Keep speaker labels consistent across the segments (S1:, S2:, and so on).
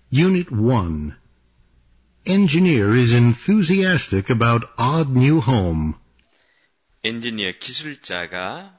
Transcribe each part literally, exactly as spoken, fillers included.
S1: Unit one. Engineer is enthusiastic about odd new home.
S2: 엔지니어 기술자가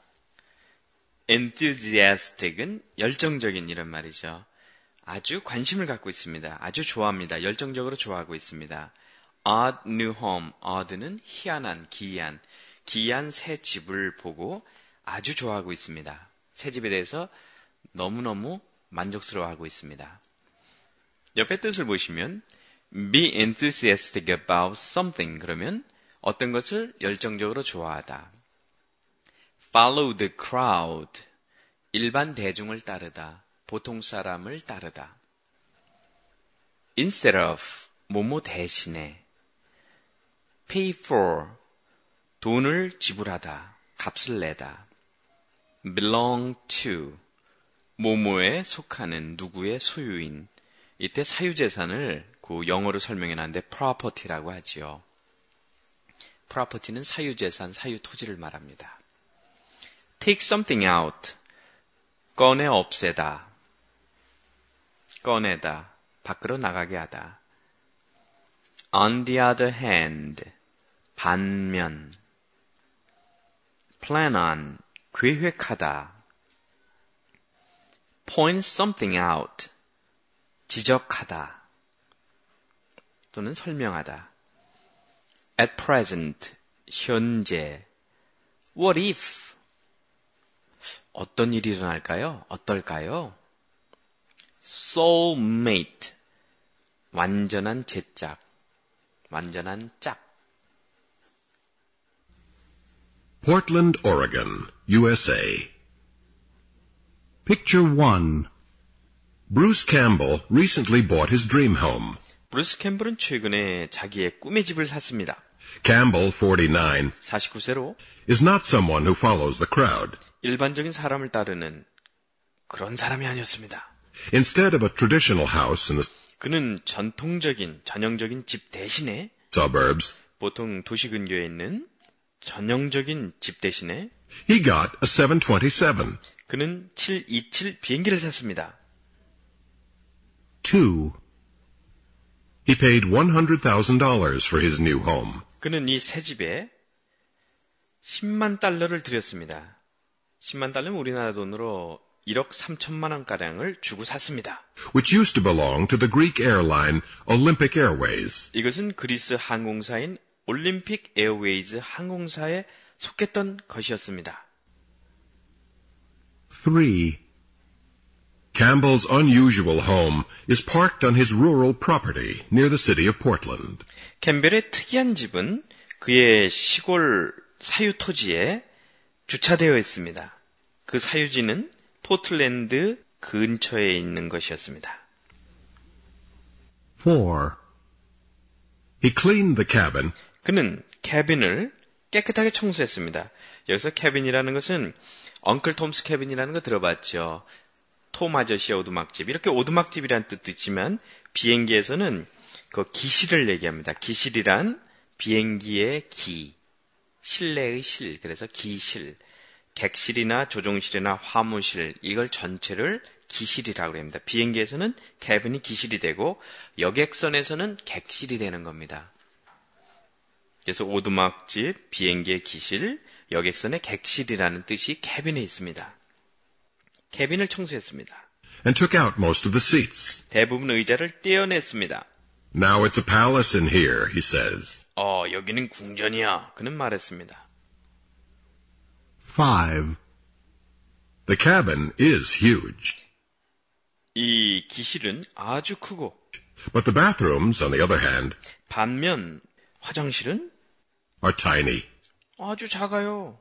S2: enthusiastic은 열정적인 이런 말이죠. 아주 관심을 갖고 있습니다. 아주 좋아합니다. 열정적으로 좋아하고 있습니다. odd new home. odd는 희한한, 기이한, 기이한 새 집을 보고 아주 좋아하고 있습니다. 새 집에 대해서 너무너무 만족스러워하고 있습니다. 옆에 뜻을 보시면 be enthusiastic about something 그러면 어떤 것을 열정적으로 좋아하다. follow the crowd 일반 대중을 따르다. 보통 사람을 따르다. instead of 뭐뭐 대신에 pay for 돈을 지불하다. 값을 내다. belong to 뭐뭐에 속하는 누구의 소유인. 이때 사유재산을 그 영어로 설명해놨는데 property라고 하지요. property는 사유재산, 사유토지를 말합니다. take something out 꺼내 없애다. 꺼내다. 밖으로 나가게 하다. on the other hand 반면 plan on 계획하다. point something out 지적하다 또는 설명하다. at present 현재 what if 어떤 일이 일어날까요? 어떨까요? soulmate 완전한 제짝 완전한 짝.
S1: Portland, Oregon, U S A. Picture one. Bruce Campbell recently bought his dream home.
S2: 브루스 캠블은 최근에 자기의 꿈의 집을 샀습니다.
S1: Campbell, forty-nine,
S2: 사십구 세로
S1: is not someone who follows the crowd.
S2: 일반적인 사람을 따르는 그런 사람이 아니었습니다.
S1: Instead of a traditional house in the
S2: 그는 전통적인, 전형적인 집 대신에
S1: suburbs,
S2: 보통 도시 근교에 있는 전형적인 집 대신에
S1: he got a seven twenty-seven.
S2: 그는 칠이칠 비행기를 샀습니다.
S1: Two. He paid one hundred thousand dollars for his new home.
S2: 그는 이 새 집에 십만 달러를 들였습니다. 십만 달러면 우리나라 돈으로 일억 삼천만 원가량을 주고 샀습니다.
S1: Which used to belong to the Greek airline Olympic Airways.
S2: 이것은 그리스 항공사인 올림픽 에어웨이즈 항공사에 속했던 것이었습니다.
S1: Three. Campbell's unusual home is parked on his rural property near the city of Portland.
S2: 캠벨의 특이한 집은 그의 시골 사유 토지에 주차되어 있습니다. 그 사유지는 포틀랜드 근처에 있는 것이었습니다.
S1: Four. He cleaned the cabin.
S2: 그는 캐빈을 깨끗하게 청소했습니다. 여기서 캐빈이라는 것은 엉클 톰스 캐빈이라는 거 들어봤죠. 톰 아저씨의 오두막집. 이렇게 오두막집이라는 뜻도 있지만 비행기에서는 그 기실을 얘기합니다. 기실이란 비행기의 기, 실내의 실. 그래서 기실. 객실이나 조종실이나 화무실 이걸 전체를 기실이라고 합니다. 비행기에서는 캐빈이 기실이 되고 여객선에서는 객실이 되는 겁니다. 그래서 오두막집, 비행기의 기실, 여객선의 객실이라는 뜻이 캐빈에 있습니다. 캐빈을 청소했습니다.
S1: And took out most of the seats.
S2: 대부분 의자를 떼어냈습니다.
S1: Now it's a palace in here, he says.
S2: 어, 여기는 궁전이야. 그는 말했습니다.
S1: Five. The cabin is huge.
S2: 이 기실은 아주 크고
S1: But the bathrooms, on the other hand,
S2: 반면 화장실은
S1: are tiny.
S2: 아주 작아요.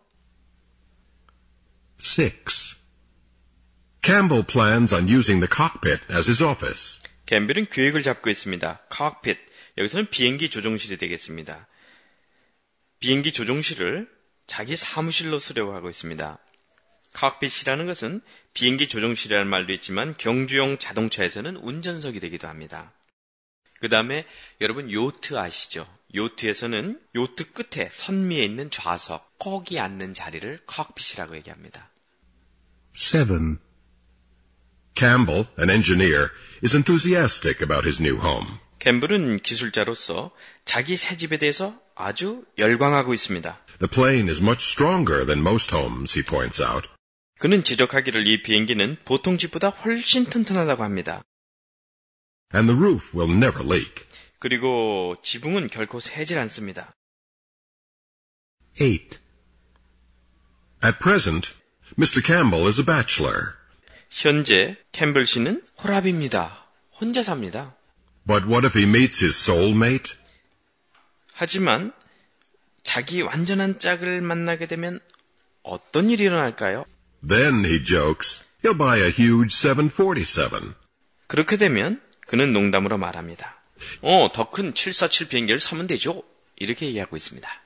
S1: Six. Campbell plans on using the cockpit as his office.
S2: 캠벨은 계획을 잡고 있습니다. 칵핏, 여기서는 비행기 조종실이 되겠습니다. 비행기 조종실을 자기 사무실로 쓰려고 하고 있습니다. 칵핏이라는 것은 비행기 조종실이라는 말도 있지만 경주용 자동차에서는 운전석이 되기도 합니다. 그 다음에 여러분 요트 아시죠? 요트에서는 요트 끝에 선미에 있는 좌석, 거기 앉는 자리를 칵핏이라고 얘기합니다.
S1: Seven. Campbell, an engineer, is enthusiastic about his new home.
S2: 캠블은 기술자로서 자기 새 집에 대해서 아주 열광하고 있습니다.
S1: The plane is much stronger than most homes, he points out.
S2: 그는 지적하기를 이 비행기는 보통 집보다 훨씬 튼튼하다고 합니다.
S1: And the roof will never leak.
S2: 그리고 지붕은 결코 새질 않습니다.
S1: eight. At present, Mister Campbell is a bachelor.
S2: 현재 캠블 씨는 홀압입니다. 혼자 삽니다.
S1: But what if he meets his soulmate?
S2: 하지만 자기 완전한 짝을 만나게 되면 어떤 일이 일어날까요?
S1: Then, he jokes, he'll buy a huge seven forty-seven.
S2: 그렇게 되면 그는 농담으로 말합니다. 어, 더 큰 칠사칠 비행기를 사면 되죠? 이렇게 얘기하고 있습니다.